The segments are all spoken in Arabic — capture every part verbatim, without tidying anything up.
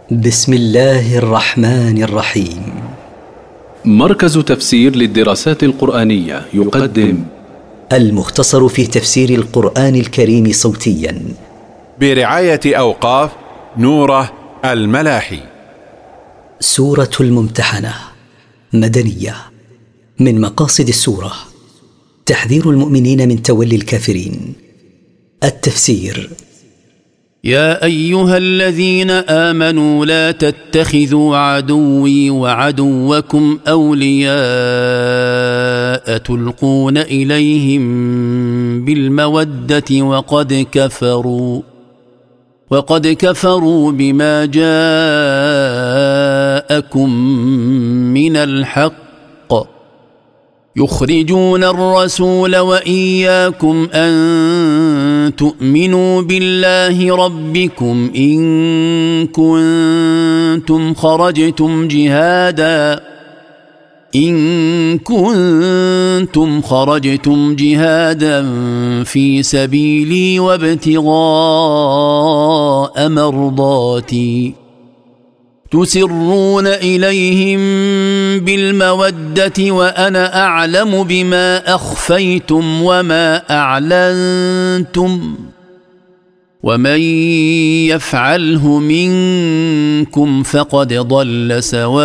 بسم الله الرحمن الرحيم. مركز تفسير للدراسات القرآنية يقدم المختصر في تفسير القرآن الكريم صوتيا برعاية أوقاف نوره الملاحي. سورة الممتحنة مدنية. من مقاصد السورة تحذير المؤمنين من تولي الكافرين. التفسير: يا أيها الذين آمنوا لا تتخذوا عدوي وعدوكم أولياء تلقون إليهم بالمودة وقد كفروا وقد كفروا بما جاءكم من الحق يخرجون الرسول وإياكم أن تؤمنوا بالله ربكم إن كنتم خرجتم جهادا إن كنتم خرجتم جهادا في سبيلي وابتغاء مرضاتي تسرون إليهم بالمودة وأنا أعلم بما أخفيتم وما أعلنتم ومن يفعله منكم فقد ضل سواء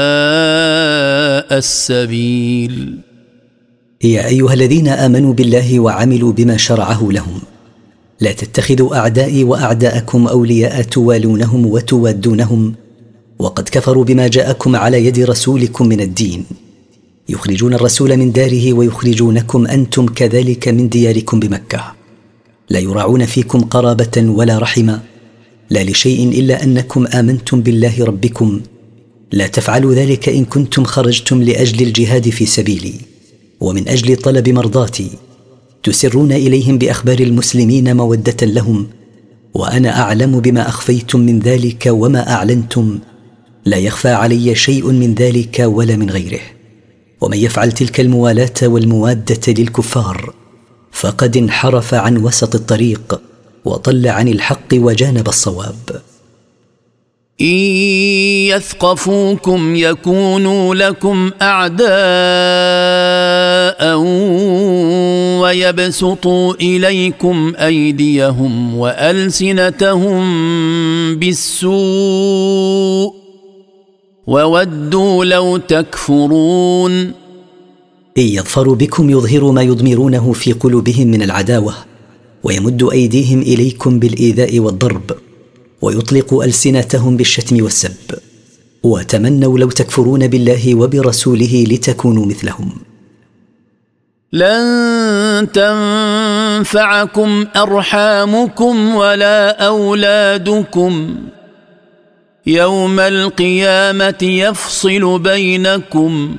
السبيل. يا أيها الذين آمنوا بالله وعملوا بما شرعه لهم لا تتخذوا أعدائي وأعداءكم أولياء توالونهم وتوادونهم وقد كفروا بما جاءكم على يد رسولكم من الدين يخرجون الرسول من داره ويخرجونكم أنتم كذلك من دياركم بمكة لا يراعون فيكم قرابة ولا رحمة لا لشيء إلا أنكم آمنتم بالله ربكم. لا تفعلوا ذلك إن كنتم خرجتم لأجل الجهاد في سبيلي ومن أجل طلب مرضاتي تسرون إليهم بأخبار المسلمين مودة لهم وأنا أعلم بما أخفيتم من ذلك وما أعلنتم لا يخفى علي شيء من ذلك ولا من غيره. ومن يفعل تلك الموالاة والموادة للكفار فقد انحرف عن وسط الطريق وضل عن الحق وجانب الصواب. إن يثقفوكم يكونوا لكم أعداء ويبسطوا إليكم أيديهم وألسنتهم بالسوء وودوا لو تكفرون. إن يظفروا بكم يظهروا ما يضمرونه في قلوبهم من العداوة ويمدوا أيديهم إليكم بالإيذاء والضرب ويطلقوا ألسنتهم بالشتم والسب وتمنوا لو تكفرون بالله وبرسوله لتكونوا مثلهم. لن تنفعكم أرحامكم ولا أولادكم يوم القيامة يفصل بينكم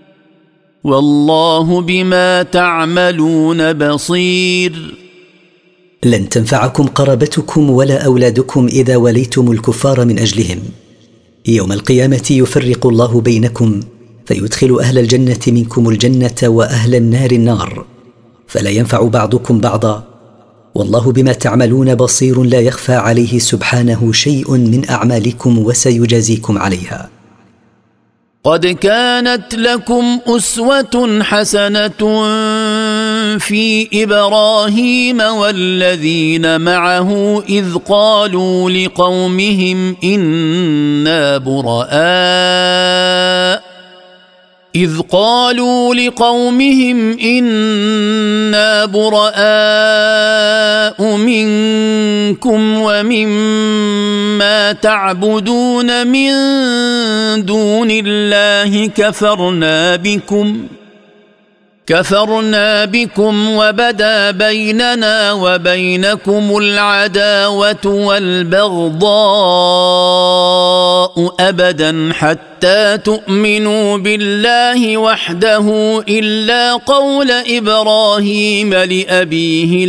والله بما تعملون بصير. لن تنفعكم قرابتكم ولا أولادكم إذا وليتم الكفار من أجلهم. يوم القيامة يفرق الله بينكم فيدخل أهل الجنة منكم الجنة وأهل النار النار فلا ينفع بعضكم بعضا والله بما تعملون بصير لا يخفى عليه سبحانه شيء من أعمالكم وسيجازيكم عليها. قد كانت لكم أسوة حسنة في إبراهيم والذين معه إذ قالوا لقومهم إنا براء إذ قالوا لقومهم إنا براء منكم ومما تعبدون من دون الله كفرنا بكم كفرنا بكم وبدا بيننا وبينكم العداوة والبغضاء أبدا حتى تؤمنوا بالله وحده إلا قول إبراهيم لأبيه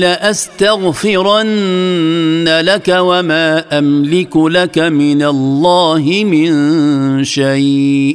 لأستغفرن لك وما أملك لك من الله من شيء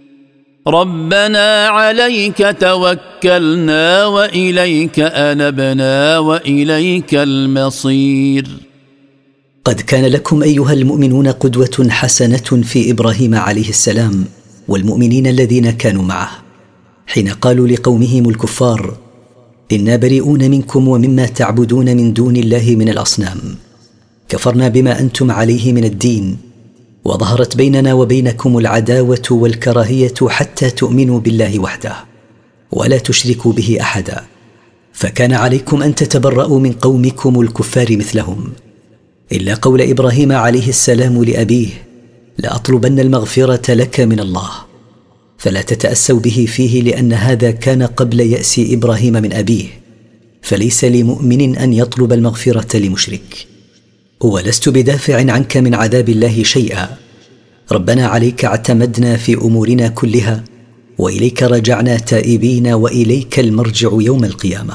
ربنا عليك توكلنا وإليك أنبنا وإليك المصير. قد كان لكم أيها المؤمنون قدوة حسنة في إبراهيم عليه السلام والمؤمنين الذين كانوا معه، حين قالوا لقومهم الكفار: إنا بريئون منكم ومما تعبدون من دون الله من الأصنام، كفرنا بما أنتم عليه من الدين، وظهرت بيننا وبينكم العداوة والكراهية حتى تؤمنوا بالله وحده ولا تشركوا به أحدا، فكان عليكم أن تتبرؤوا من قومكم الكفار مثلهم، إلا قول إبراهيم عليه السلام لأبيه: لأطلبن المغفرة لك من الله، فلا تتأسوا به فيه، لأن هذا كان قبل يأس إبراهيم من أبيه، فليس لمؤمن أن يطلب المغفرة لمشرك. ولست بدافع عنك من عذاب الله شيئا، ربنا عليك اعتمدنا في أمورنا كلها، وإليك رجعنا تائبين، وإليك المرجع يوم القيامة.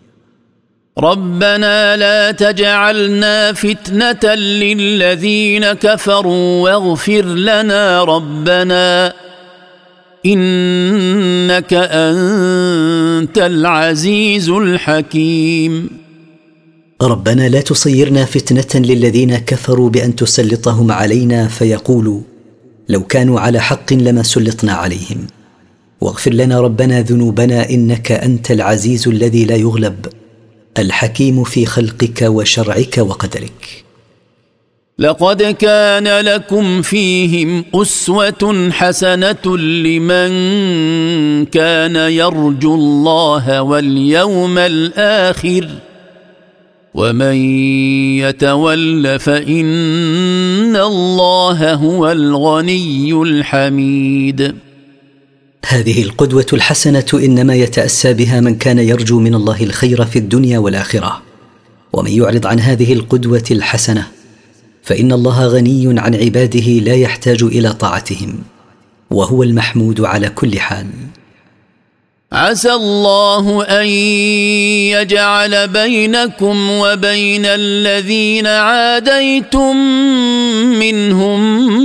ربنا لا تجعلنا فتنة للذين كفروا واغفر لنا ربنا إنك أنت العزيز الحكيم. ربنا لا تصيرنا فتنة للذين كفروا بأن تسلطهم علينا فيقولوا: لو كانوا على حق لما سلطنا عليهم، واغفر لنا ربنا ذنوبنا إنك أنت العزيز الذي لا يغلب، الحكيم في خلقك وشرعك وقدرك. لقد كان لكم فيهم أسوة حسنة لمن كان يرجو الله واليوم الآخر ومن يتول فإن الله هو الغني الحميد. هذه القدوة الحسنة إنما يتأسى بها من كان يرجو من الله الخير في الدنيا والآخرة، ومن يعرض عن هذه القدوة الحسنة فإن الله غني عن عباده لا يحتاج إلى طاعتهم، وهو المحمود على كل حال. عسى الله أن يجعل بينكم وبين الذين عاديتم منهم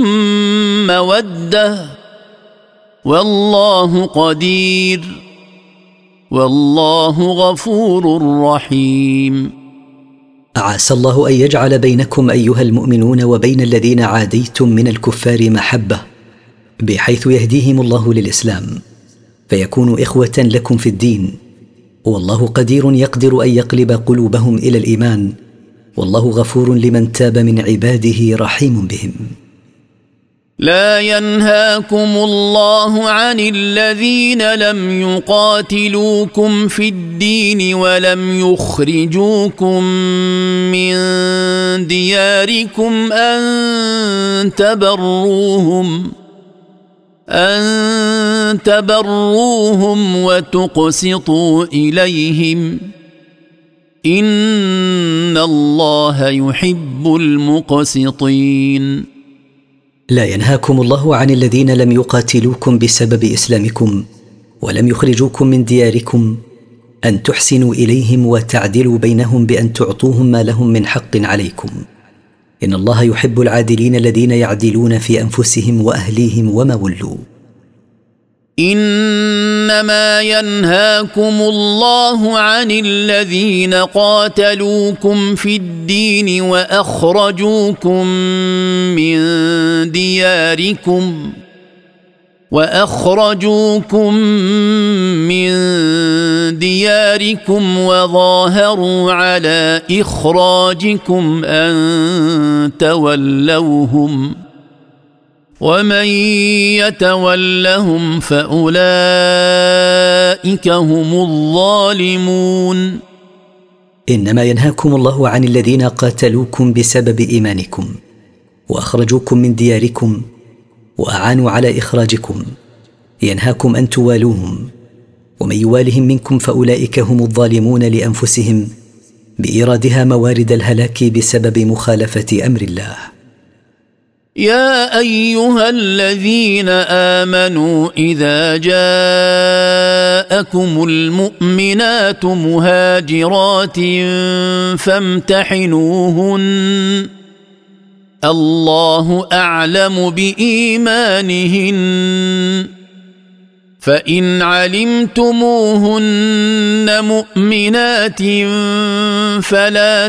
مودة، والله قدير، والله غفور رحيم. عسى الله أن يجعل بينكم أيها المؤمنون وبين الذين عاديتم من الكفار محبة، بحيث يهديهم الله للإسلام فيكونوا إخوة لكم في الدين، والله قدير يقدر أن يقلب قلوبهم إلى الإيمان، والله غفور لمن تاب من عباده رحيم بهم. لا ينهاكم الله عن الذين لم يقاتلوكم في الدين ولم يخرجوكم من دياركم أن تبروهم أن تبروهم وتقسطوا إليهم إن الله يحب المقسطين. لا ينهاكم الله عن الذين لم يقاتلوكم بسبب إسلامكم ولم يخرجوكم من دياركم أن تحسنوا إليهم وتعدلوا بينهم بأن تعطوهم ما لهم من حق عليكم، إن الله يحب العادلين الذين يعدلون في أنفسهم وأهليهم وما ولوا. إنما ينهاكم الله عن الذين قاتلوكم في الدين وأخرجوكم من دياركم وأخرجوكم من دياركم وظاهروا على إخراجكم أن تولوهم ومن يتولهم فأولئك هم الظالمون. إنما ينهاكم الله عن الذين قاتلوكم بسبب إيمانكم وأخرجوكم من دياركم وأعانوا على إخراجكم، ينهاكم أن توالوهم، ومن يوالهم منكم فأولئك هم الظالمون لأنفسهم بإيرادها موارد الهلاك بسبب مخالفة أمر الله. يا أيها الذين آمنوا إذا جاءكم المؤمنات مهاجرات فامتحنوهن الله أعلم بإيمانهن فإن علمتموهن مؤمنات فلا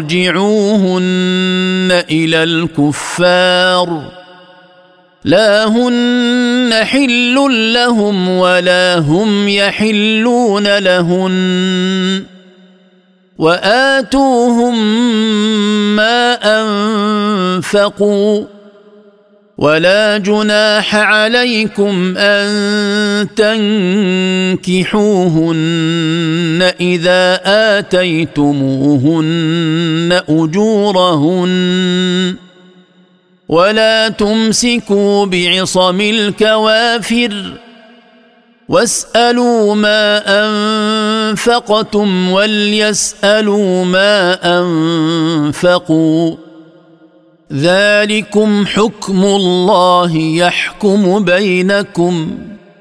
ترجعوهن إلى الكفار لا هن حل لهم ولا هم يحلون لهن وآتوهم ما أنفقوا ولا جناح عليكم أن تنكحوهن إذا آتيتموهن أجورهن ولا تمسكوا بعصم الكوافر واسألوا ما أنفقتم وليسألوا ما أنفقوا ذلكم حكم الله يحكم بينكم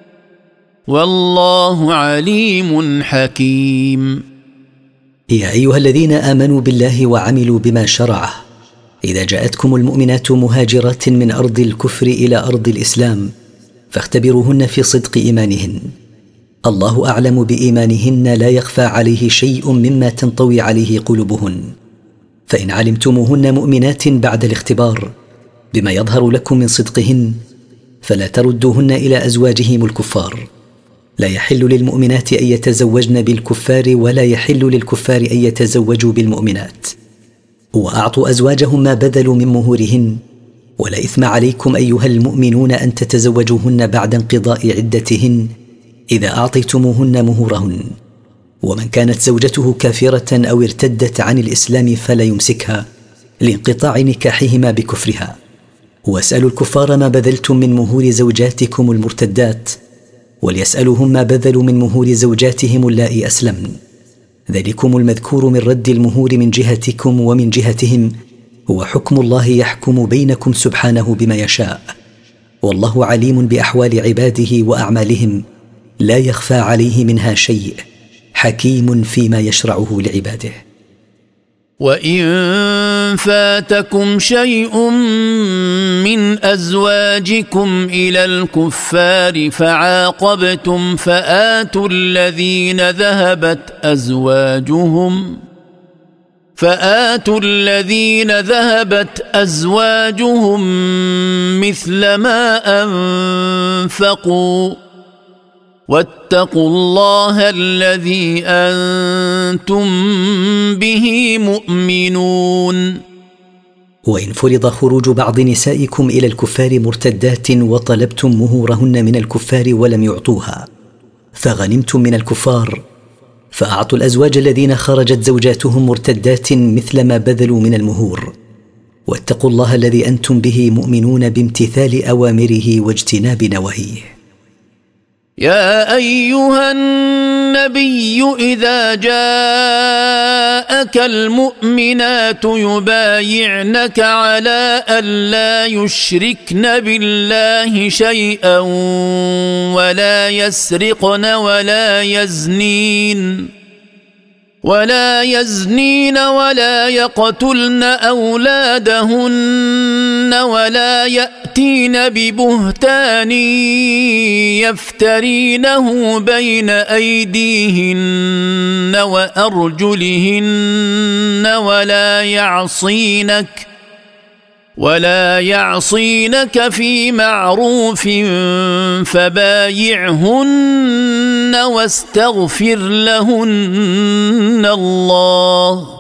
والله عليم حكيم. يا أيها الذين آمنوا بالله وعملوا بما شرعه، إذا جاءتكم المؤمنات مهاجرات من أرض الكفر إلى أرض الإسلام فاختبروهن في صدق إيمانهن، الله أعلم بإيمانهن لا يخفى عليه شيء مما تنطوي عليه قلوبهن. فإن علمتموهن مؤمنات بعد الاختبار بما يظهر لكم من صدقهن فلا تردوهن إلى أزواجهم الكفار. لا يحل للمؤمنات أن يتزوجن بالكفار ولا يحل للكفار أن يتزوجوا بالمؤمنات. وأعطوا أزواجهم ما بذلوا من مهورهن، ولا إثم عليكم أيها المؤمنون أن تتزوجوهن بعد انقضاء عدتهن إذا أعطيتموهن مهورهن. ومن كانت زوجته كافرة أو ارتدت عن الإسلام فلا يمسكها لانقطاع نكاحهما بكفرها. واسألوا الكفار ما بذلتم من مهور زوجاتكم المرتدات وليسألوهم ما بذلوا من مهور زوجاتهم اللائي أسلمن. ذلكم المذكور من رد المهور من جهتكم ومن جهتهم هو حكم الله يحكم بينكم سبحانه بما يشاء، والله عليم بأحوال عباده وأعمالهم لا يخفى عليه منها شيء، حكيم فيما يشرعه لعباده. وإن فاتكم شيء من أزواجكم إلى الكفار فعاقبتم فآتوا الذين ذهبت أزواجهم فآتوا الذين ذهبت أزواجهم مثل ما أنفقوا واتقوا الله الذي أنتم به مؤمنون. وإن فرض خروج بعض نسائكم إلى الكفار مرتدات وطلبتم مهورهن من الكفار ولم يعطوها فغنمتم من الكفار فأعطوا الأزواج الذين خرجت زوجاتهم مرتدات مثل ما بذلوا من المهور، واتقوا الله الذي أنتم به مؤمنون بامتثال أوامره واجتناب نواهيه. يا أيها النبي إذا جاءك المؤمنات يبايعنك على ألا يشركن بالله شيئا ولا يسرقن ولا يزنين ولا يزنين ولا يقتلن أولادهن ولا يأتين ببهتان يفترينه بين أيديهن وأرجلهن ولا يعصينك ولا يعصينك في معروف فبايعهن واستغفر لهن الله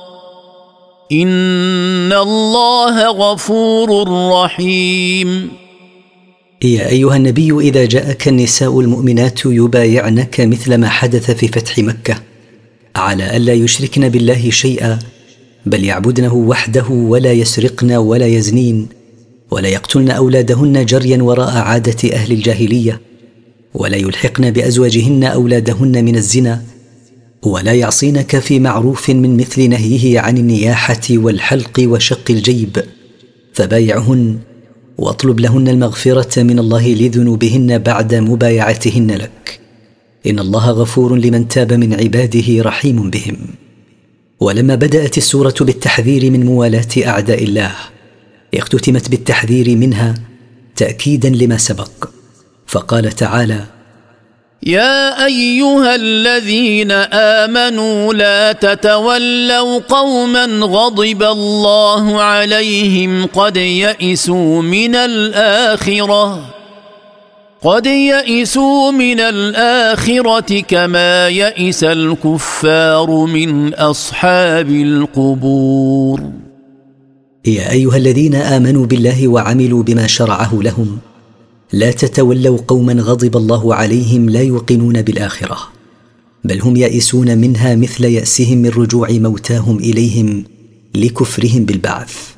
إن الله غفور رحيم. يا أيها النبي إذا جاءك النساء المؤمنات يبايعنك مثل ما حدث في فتح مكة على ألا يشركن بالله شيئا بل يعبدنه وحده ولا يسرقن ولا يزنين ولا يقتلن أولادهن جريا وراء عادة أهل الجاهلية ولا يلحقن بأزواجهن أولادهن من الزنا ولا يعصينك في معروف من مثل نهيه عن النياحة والحلق وشق الجيب فبايعهن واطلب لهن المغفرة من الله لذنوبهن بعد مبايعتهن لك إن الله غفور لمن تاب من عباده رحيم بهم. ولما بدأت السورة بالتحذير من موالاة أعداء الله اختتمت بالتحذير منها تأكيدا لما سبق فقال تعالى يا أيها الذين آمنوا لا تتولوا قوما غضب الله عليهم قد يئسوا من الآخرة قد يئسوا من الآخرة كما يئس الكفار من أصحاب القبور. يا أيها الذين آمنوا بالله وعملوا بما شرعه لهم لا تتولوا قوما غضب الله عليهم لا يوقنون بالآخرة، بل هم يئسون منها مثل يأسهم من رجوع موتاهم إليهم لكفرهم بالبعث.